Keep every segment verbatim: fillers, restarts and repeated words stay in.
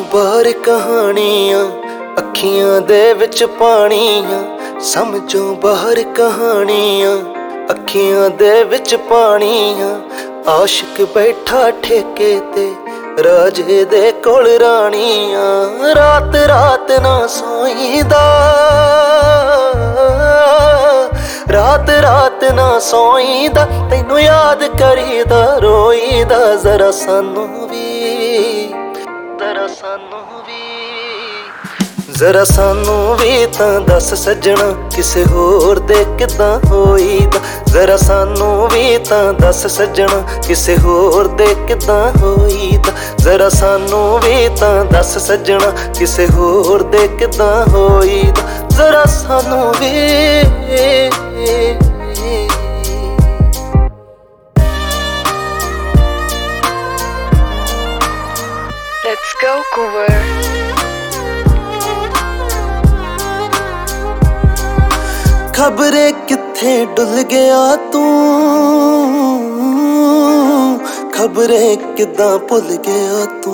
ਬਾਹਰ ਕਹਾਣੀਆਂ ਅੱਖੀਆਂ ਦੇ ਵਿੱਚ ਪਾਣੀਆਂ, ਸਮਝੋ ਬਾਹਰ ਕਹਾਣੀਆਂ ਅੱਖੀਆਂ ਦੇ ਵਿੱਚ ਪਾਣੀਆਂ। ਆਸ਼ਿਕ ਬੈਠਾ ਠੇਕੇ ਤੇ ਰਾਜੇ ਦੇ ਕੋਲ ਰਾਣੀਆਂ, ਰਾਤ ਰਾਤ ਨਾ ਸੋਈਦਾ, ਰਾਤ ਰਾਤ ਨਾ ਸੋਈਦਾ, ਤੈਨੂੰ ਯਾਦ ਕਰੀਦਾ ਰੋਈਦਾ। ਜ਼ਰਾ ਸਾਨੂੰ ਵੀ, ਜ਼ਰਾ ਸਾਨੂੰ ਵੀ, ਜ਼ਰਾ ਸਾਨੂੰ ਵੀ ਤਾਂ ਦੱਸ ਸੱਜਣਾ ਕਿਸੇ ਹੋਰ ਦੇ ਕਿੱਦਾਂ ਹੋਈਦਾ। ਜ਼ਰਾ ਸਾਨੂੰ ਵੀ ਤਾਂ ਦੱਸ ਸੱਜਣਾ ਕਿਸੇ ਹੋਰ ਦੇ ਕਿੱਦਾਂ ਹੋਈਦਾ। ਜ਼ਰਾ ਸਾਨੂੰ ਵੀ ਤਾਂ ਦੱਸ ਸੱਜਣਾ ਕਿਸੇ ਹੋਰ ਦੇ ਕਿੱਦਾਂ ਹੋਈਦਾ। ਜ਼ਰਾ ਸਾਨੂੰ ਵੀ। Let's go cover. ਖਬਰੇ ਕਿੱਥੇ ਡੁੱਲ ਗਿਆ ਤੂੰ, ਖਬਰੇ ਕਿੱਦਾਂ ਭੁੱਲ ਗਿਆ ਤੂੰ।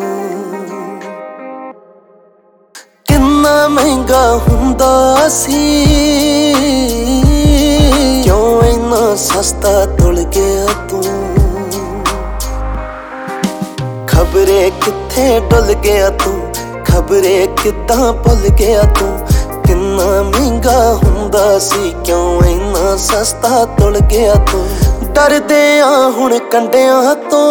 ਕਿੰਨਾ ਮਹਿੰਗਾ ਹੁੰਦਾ ਸੀ, ਕਿਉਂ ਇੰਨਾ ਸਸਤਾ ਤੁਲ ਗਿਆ ਤੂੰ। ਖਬਰੇ ਕਿੱਥੇ ਡੁੱਲ ਗਿਆ ਤੂੰ, ਖਬਰੇ ਕਿੱਦਾਂ ਭੁੱਲ ਗਿਆ ਤੂੰ। ਕਿੰਨਾ ਮਹਿੰਗਾ ਹੁੰਦਾ ਸੀ, ਕਿਉਂ ਇੰਨਾ ਸਸਤਾ ਤੁਲ ਗਿਆ ਤੂੰ। ਡਰਦੇ ਆ ਹੁਣ ਕੰਡਿਆਂ ਤੋਂ,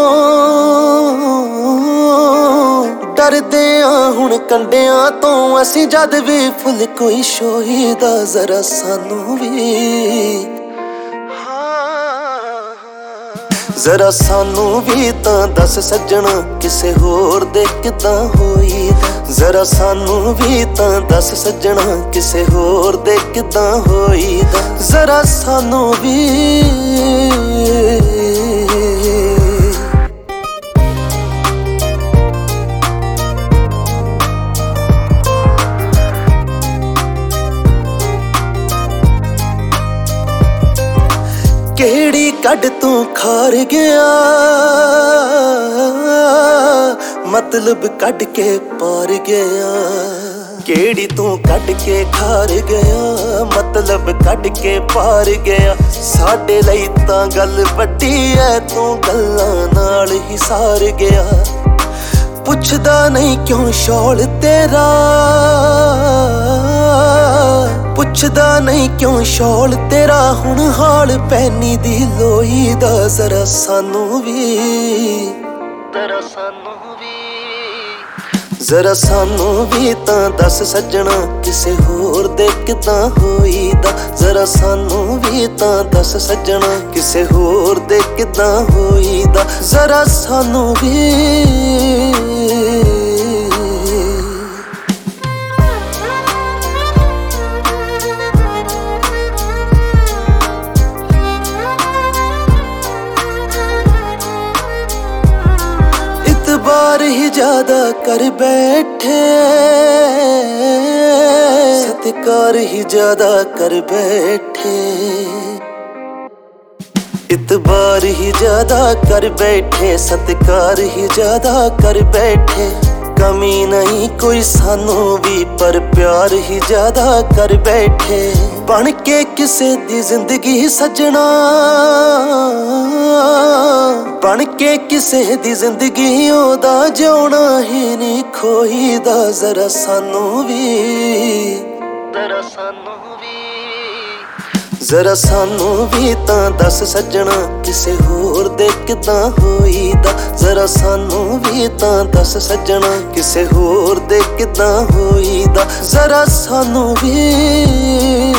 ਡਰਦੇ ਆ ਹੁਣ ਕੰਡਿਆਂ ਤੋਂ, ਅਸੀਂ ਜਦ ਵੀ ਫੁੱਲ ਕੋਈ ਸ਼ੋਹੀਦਾ। ਜ਼ਰਾ ਸਾਨੂੰ ਵੀ, ਜ਼ਰਾ ਸਾਨੂੰ ਵੀ ਤਾਂ ਦੱਸ ਸੱਜਣਾ ਕਿਸੇ ਹੋਰ ਦੇ ਕਿੱਦਾਂ ਹੋਈਦਾ। ਜ਼ਰਾ ਸਾਨੂੰ ਵੀ ਤਾਂ ਦੱਸ ਸੱਜਣਾ ਕਿਸੇ ਹੋਰ ਦੇ ਕਿੱਦਾਂ ਹੋਈਦਾ। ਜ਼ਰਾ ਸਾਨੂੰ ਵੀ। ਕਿਹੜੀ ਕੱਢ ਤੂੰ ਖਾਰ ਗਿਆ, ਮਤਲਬ ਕੱਢ ਕੇ ਪਾਰ ਗਿਆ। ਕਿਹੜੀ ਤੂੰ ਕੱਢ ਕੇ ਖਾਰ ਗਿਆ, ਮਤਲਬ ਕੱਢ ਕੇ ਪਾਰ ਗਿਆ। ਸਾਡੇ ਲਈ ਤਾਂ ਗੱਲ ਵੱਡੀ ਐ, ਤੂੰ ਗੱਲਾਂ ਨਾਲ ਹੀ ਸਾਰ ਗਿਆ। ਪੁੱਛਦਾ ਨਹੀਂ ਕਿਉਂ ਸ਼ੌਲ ਤੇਰਾ, ਪੁੱਛਦਾ ਨਹੀਂ ਕਿਉਂ ਸ਼ੌਲ ਤੇਰਾ। ਹੁਣ ਹਾਲ ਪੈਨੀ ਦੀ ਲੋਈ ਦਾ। ਜ਼ਰਾ ਸਾਨੂੰ ਵੀ, ਜ਼ਰਾ ਸਾਨੂੰ ਵੀ, ਜ਼ਰਾ ਸਾਨੂੰ ਵੀ ਤਾਂ ਦੱਸ ਸੱਜਣਾ ਕਿਸੇ ਹੋਰ ਦੇ ਕਿੱਦਾਂ ਹੋਈਦਾ। ਜ਼ਰਾ ਸਾਨੂੰ ਵੀ ਤਾਂ ਦੱਸ ਸੱਜਣਾ ਕਿਸੇ ਹੋਰ ਦੇ ਕਿੱਦਾਂ ਹੋਈਦਾ। ਜ਼ਰਾ ਸਾਨੂੰ ਵੀ। इतबार ही ज्यादा कर बैठे, सत्कार ही ज्यादा कर बैठे। इतबार ही ज्यादा कर बैठे, सत्कार ही ज्यादा कर बैठे। कमी नहीं कोई सानू भी, पर प्यार ही ज्यादा कर बैठे। बन के किसे दी जिंदगी सजना, बन के किसे दी जिंदगी ओदा जिउणा ही नहीं खोईदा। जरा सानू भी, जरा सानू भी, जरा सानू भी तां दस सजना किसे होर दे किदां होईदा। जरा सानू भी तां दस सजना किसे होर दे किदां होईदा। जरा सानू भी।